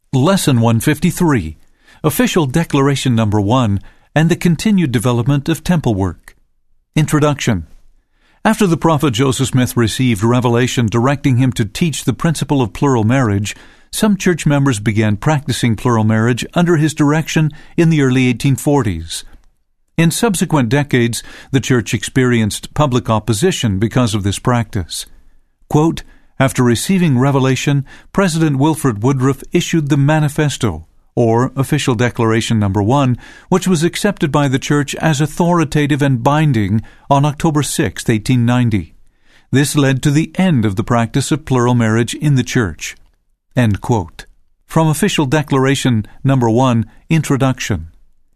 Lesson 153, Official Declaration Number 1, and the Continued Development of Temple Work. Introduction. After the prophet Joseph Smith received revelation directing him to teach the principle of plural marriage, some church members began practicing plural marriage under his direction in the early 1840s. In subsequent decades, the church experienced public opposition because of this practice. Quote, after receiving revelation, President Wilford Woodruff issued the Manifesto, or Official Declaration Number 1, which was accepted by the church as authoritative and binding on October 6, 1890. This led to the end of the practice of plural marriage in the church. End quote. From Official Declaration Number 1, Introduction.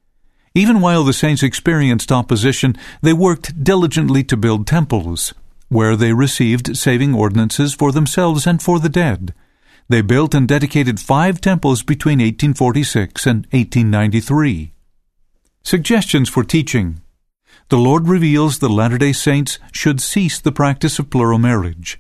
Even while the saints experienced opposition, they worked diligently to build temples, where they received saving ordinances for themselves and for the dead. They built and dedicated 5 temples between 1846 and 1893. Suggestions for teaching. The Lord reveals the Latter-day Saints should cease the practice of plural marriage.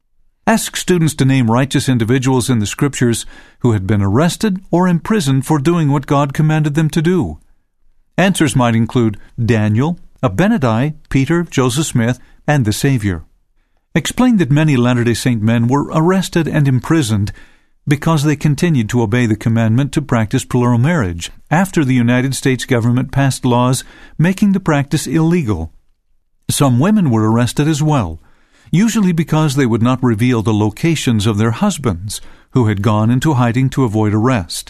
Ask students to name righteous individuals in the Scriptures who had been arrested or imprisoned for doing what God commanded them to do. Answers might include Daniel, Abinadi, Peter, Joseph Smith, and the Savior. Explain that many Latter-day Saint men were arrested and imprisoned because they continued to obey the commandment to practice plural marriage after the United States government passed laws making the practice illegal. Some women were arrested as well, usually because they would not reveal the locations of their husbands, who had gone into hiding to avoid arrest.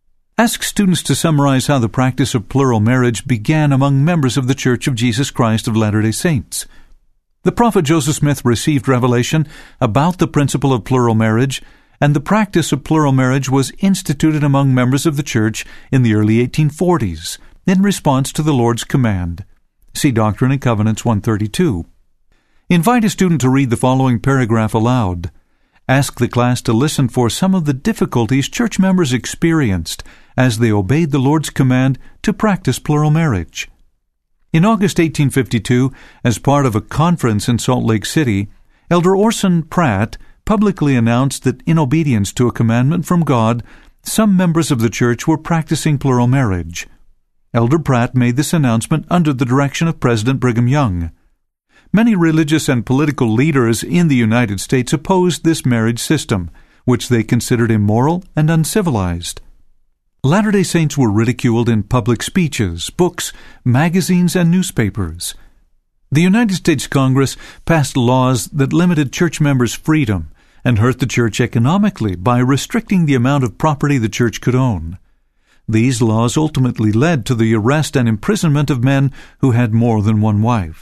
Ask students to summarize how the practice of plural marriage began among members of the Church of Jesus Christ of Latter-day Saints. The prophet Joseph Smith received revelation about the principle of plural marriage, and the practice of plural marriage was instituted among members of the church in the early 1840s in response to the Lord's command. See Doctrine and Covenants 132. Invite a student to read the following paragraph aloud. Ask the class to listen for some of the difficulties church members experienced as they obeyed the Lord's command to practice plural marriage. In August 1852, as part of a conference in Salt Lake City, Elder Orson Pratt publicly announced that in obedience to a commandment from God, some members of the church were practicing plural marriage. Elder Pratt made this announcement under the direction of President Brigham Young. Many religious and political leaders in the United States opposed this marriage system, which they considered immoral and uncivilized. Latter-day Saints were ridiculed in public speeches, books, magazines, and newspapers. The United States Congress passed laws that limited church members' freedom and hurt the church economically by restricting the amount of property the church could own. These laws ultimately led to the arrest and imprisonment of men who had more than one wife.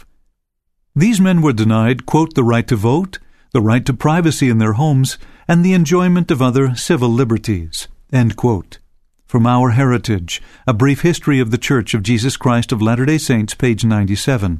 These men were denied, quote, the right to vote, the right to privacy in their homes, and the enjoyment of other civil liberties, end quote. From Our Heritage, A Brief History of the Church of Jesus Christ of Latter-day Saints, page 97.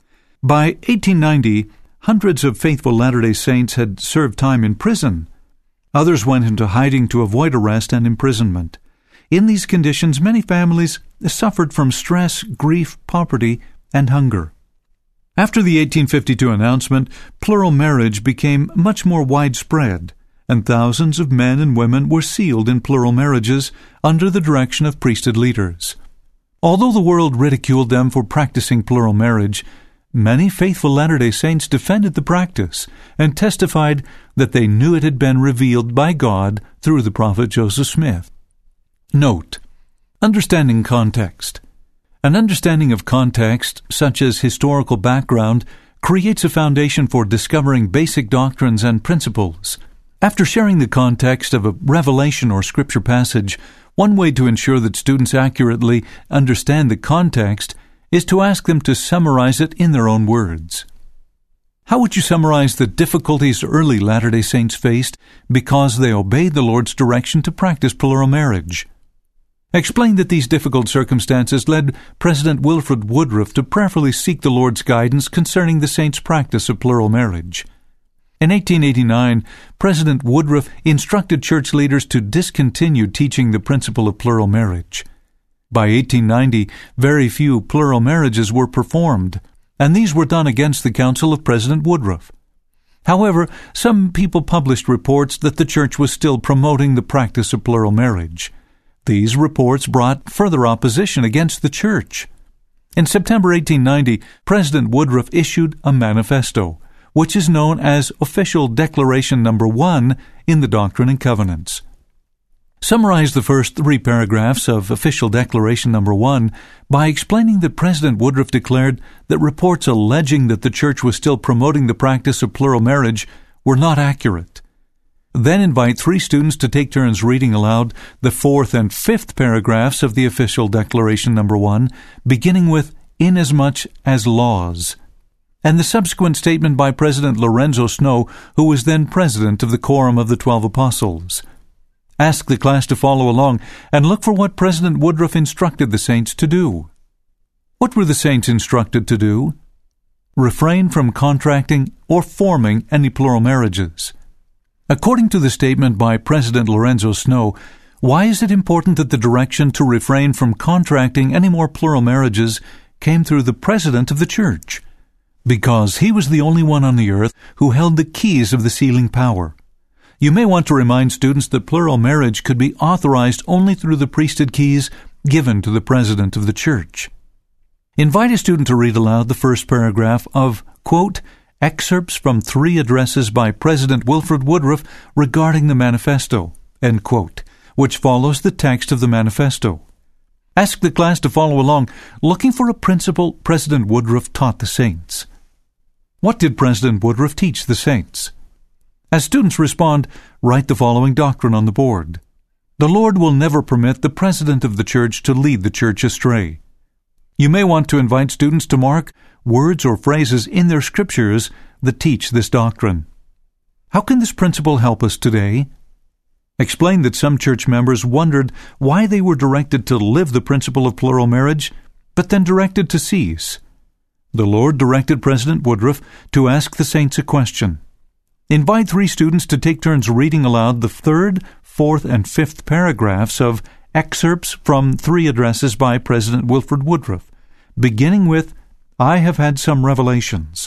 By 1890, hundreds of faithful Latter-day Saints had served time in prison. Others went into hiding to avoid arrest and imprisonment. In these conditions, many families suffered from stress, grief, poverty, and hunger. After the 1852 announcement, plural marriage became much more widespread, and thousands of men and women were sealed in plural marriages under the direction of priesthood leaders. Although the world ridiculed them for practicing plural marriage, many faithful Latter-day Saints defended the practice and testified that they knew it had been revealed by God through the prophet Joseph Smith. Note: understanding context. An understanding of context, such as historical background, creates a foundation for discovering basic doctrines and principles. After sharing the context of a revelation or scripture passage, one way to ensure that students accurately understand the context is to ask them to summarize it in their own words. How would you summarize the difficulties early Latter-day Saints faced because they obeyed the Lord's direction to practice plural marriage? Explain that these difficult circumstances led President Wilford Woodruff to prayerfully seek the Lord's guidance concerning the saints' practice of plural marriage. In 1889, President Woodruff instructed church leaders to discontinue teaching the principle of plural marriage. By 1890, very few plural marriages were performed, and these were done against the counsel of President Woodruff. However, some people published reports that the church was still promoting the practice of plural marriage. These reports brought further opposition against the church. In September 1890, President Woodruff issued a manifesto, which is known as Official Declaration Number 1 in the Doctrine and Covenants. Summarize the first 3 paragraphs of Official Declaration Number 1 by explaining that President Woodruff declared that reports alleging that the church was still promoting the practice of plural marriage were not accurate. Then invite 3 students to take turns reading aloud the 4th and 5th paragraphs of the Official Declaration Number 1, beginning with "inasmuch as laws," and the subsequent statement by President Lorenzo Snow, who was then president of the Quorum of the 12 Apostles. Ask the class to follow along and look for what President Woodruff instructed the saints to do. What were the saints instructed to do? Refrain from contracting or forming any plural marriages. According to the statement by President Lorenzo Snow, why is it important that the direction to refrain from contracting any more plural marriages came through the president of the church? Because he was the only one on the earth who held the keys of the sealing power. You may want to remind students that plural marriage could be authorized only through the priesthood keys given to the president of the church. Invite a student to read aloud the first paragraph of, quote, excerpts from 3 addresses by President Wilford Woodruff regarding the manifesto, end quote, which follows the text of the manifesto. Ask the class to follow along, looking for a principle President Woodruff taught the saints. What did President Woodruff teach the saints? As students respond, write the following doctrine on the board. The Lord will never permit the president of the church to lead the church astray. You may want to invite students to mark words or phrases in their scriptures that teach this doctrine. How can this principle help us today? Explain that some church members wondered why they were directed to live the principle of plural marriage, but then directed to cease. The Lord directed President Woodruff to ask the saints a question. Invite 3 students to take turns reading aloud the 3rd, 4th, and 5th paragraphs of excerpts from 3 addresses by President Wilford Woodruff, beginning with, I have had some revelations.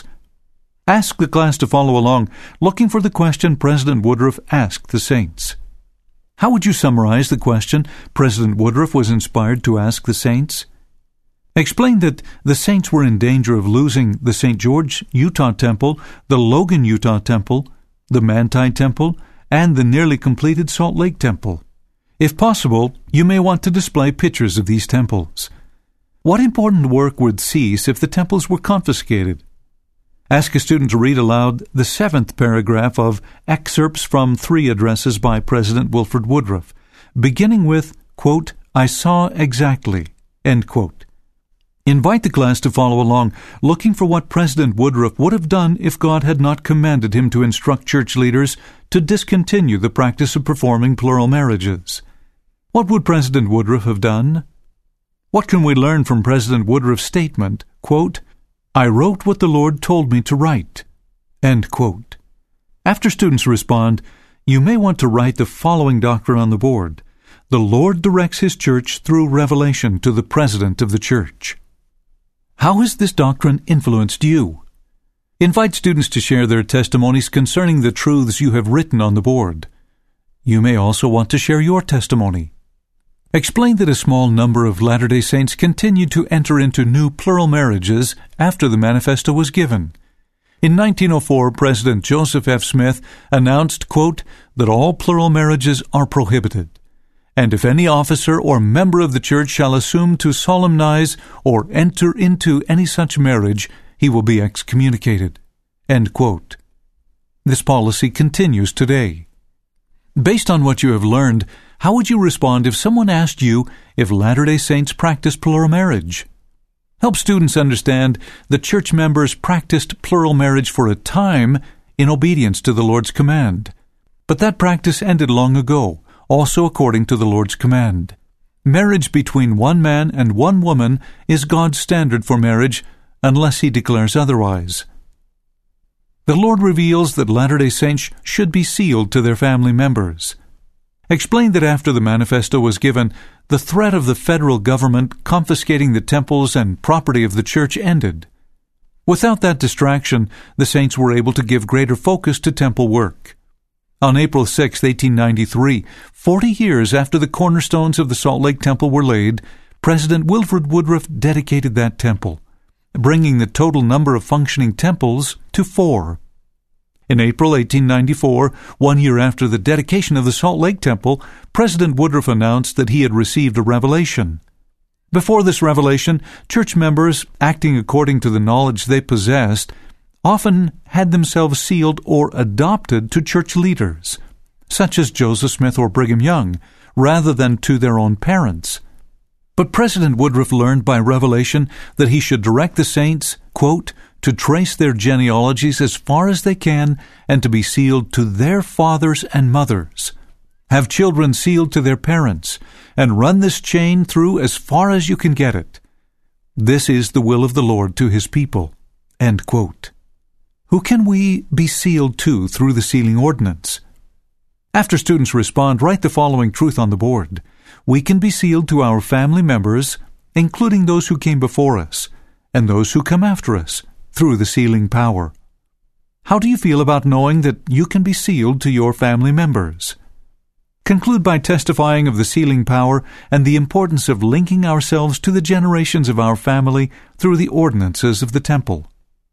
Ask the class to follow along, looking for the question President Woodruff asked the saints. How would you summarize the question President Woodruff was inspired to ask the saints? Explain that the saints were in danger of losing the St. George, Utah Temple, the Logan, Utah Temple, the Manti Temple, and the nearly completed Salt Lake Temple. If possible, you may want to display pictures of these temples. What important work would cease if the temples were confiscated? Ask a student to read aloud the 7th paragraph of excerpts from 3 addresses by President Wilford Woodruff, beginning with, quote, I saw exactly, end quote. Invite the class to follow along, looking for what President Woodruff would have done if God had not commanded him to instruct church leaders to discontinue the practice of performing plural marriages. What would President Woodruff have done? What can we learn from President Woodruff's statement, quote, I wrote what the Lord told me to write, end quote. After students respond, you may want to write the following doctrine on the board. The Lord directs His church through revelation to the president of the church. How has this doctrine influenced you? Invite students to share their testimonies concerning the truths you have written on the board. You may also want to share your testimony. Explain that a small number of Latter-day Saints continued to enter into new plural marriages after the manifesto was given. In 1904, President Joseph F. Smith announced, quote, that all plural marriages are prohibited. And if any officer or member of the church shall assume to solemnize or enter into any such marriage, he will be excommunicated. End quote. This policy continues today. Based on what you have learned, how would you respond if someone asked you if Latter-day Saints practice plural marriage? Help students understand that church members practiced plural marriage for a time in obedience to the Lord's command. But that practice ended long ago, also according to the Lord's command. Marriage between one man and one woman is God's standard for marriage unless He declares otherwise. The Lord reveals that Latter-day Saints should be sealed to their family members. Explain that after the manifesto was given, the threat of the federal government confiscating the temples and property of the church ended. Without that distraction, the saints were able to give greater focus to temple work. On April 6, 1893, 40 years after the cornerstones of the Salt Lake Temple were laid, President Wilford Woodruff dedicated that temple, bringing the total number of functioning temples to 4. In April 1894, 1 year after the dedication of the Salt Lake Temple, President Woodruff announced that he had received a revelation. Before this revelation, church members, acting according to the knowledge they possessed, often had themselves sealed or adopted to church leaders, such as Joseph Smith or Brigham Young, rather than to their own parents. But President Woodruff learned by revelation that he should direct the saints, quote, to trace their genealogies as far as they can and to be sealed to their fathers and mothers. Have children sealed to their parents, and run this chain through as far as you can get it. This is the will of the Lord to his people. End quote. Who can we be sealed to through the sealing ordinance? After students respond, write the following truth on the board. We can be sealed to our family members, including those who came before us, and those who come after us, through the sealing power. How do you feel about knowing that you can be sealed to your family members? Conclude by testifying of the sealing power and the importance of linking ourselves to the generations of our family through the ordinances of the temple.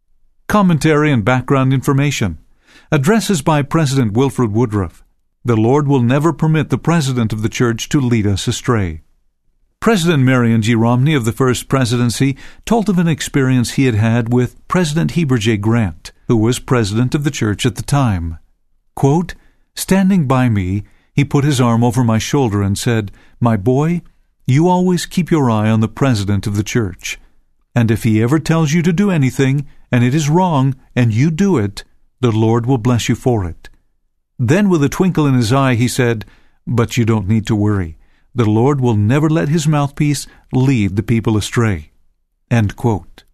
Commentary and background information. Addresses by President Wilford Woodruff. The Lord will never permit the President of the Church to lead us astray. President Marion G. Romney of the First Presidency told of an experience he had had with President Heber J. Grant, who was President of the Church at the time. Quote, standing by me, he put his arm over my shoulder and said, "My boy, you always keep your eye on the President of the Church. And if he ever tells you to do anything, and it is wrong, and you do it, the Lord will bless you for it." Then with a twinkle in his eye he said, "But you don't need to worry. The Lord will never let his mouthpiece lead the people astray." End quote.